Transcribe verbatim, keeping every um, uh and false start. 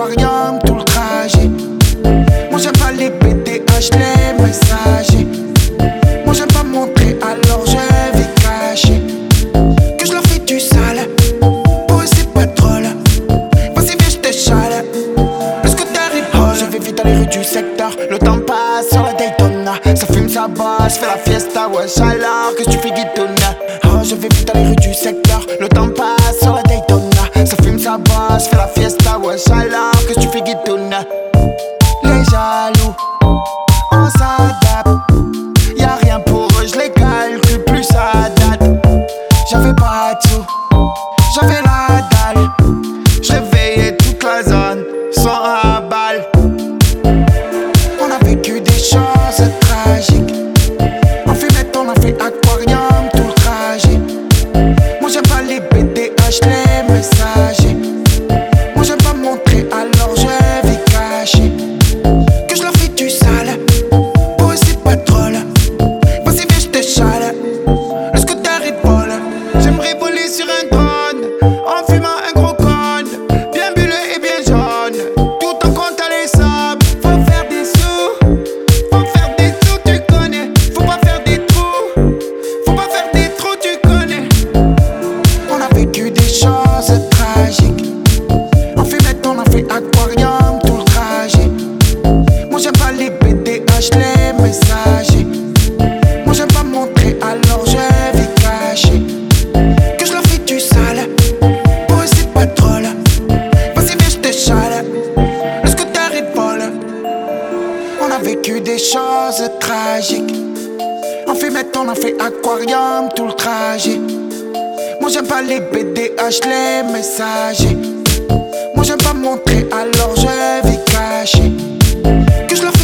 aquarium tout le trajet. Moi j'aime pas les B D H, les messagers. Moi j'aime pas montrer, alors je vais cacher que je leur fais du sale. Pour eux c'est pas drôle. Vas-y viens je t'échale. Le scooter il oh, je vais vite dans les rues du secteur. Le temps passe sur la Daytona. Ça fume, ça bosse, fait la fiesta. Wesh alors que tu fais guitoune. Oh je vais vite dans les rues du secteur. Le temps passe sur la Daytona. Ça fume, ça bosse, fait la fiesta. Wesh alors que tu fais guitoune. Les jaloux, on s'adapte. Y'a rien pour eux, je les calcule plus à date. J'avais pas de sous, j'avais la dalle. Je réveillais toute la zone sans à balle. On a vécu des choses tragiques. En fumette on a fait aquarium tout le trajet. Moi j'aime pas les B D H, les messagers. Moi j'aime pas montrer, alors je vais cacher que je leur fais du sale. Pour eux c'est pas drôle. Vas-y viens je t'échale. Le scooter il vole. J'aimerais voler sur un trône en fumant un gros cône, bien bulleux et bien jaune, tout en comptant les sables. Faut faire des sous, faut faire des sous, tu connais. Faut pas faire des trous, faut pas faire des trous, tu connais. On a vécu des choses tragiques. En fumette on a fait aquarium tout le trajet. Moi j'aime pas les B D H, les messagers. Moi j'aime pas montrer, alors je vais cacher que je leur fais du sale. Pour eux c'est pas drôle. Vas-y viens je t'échale. Le scooter il vole. On a vécu des choses tragiques. En fumette on a fait aquarium tout le trajet. Moi j'aime pas les B D H, les messagers. Moi j'aime pas montrer, alors je vais cacher que je leur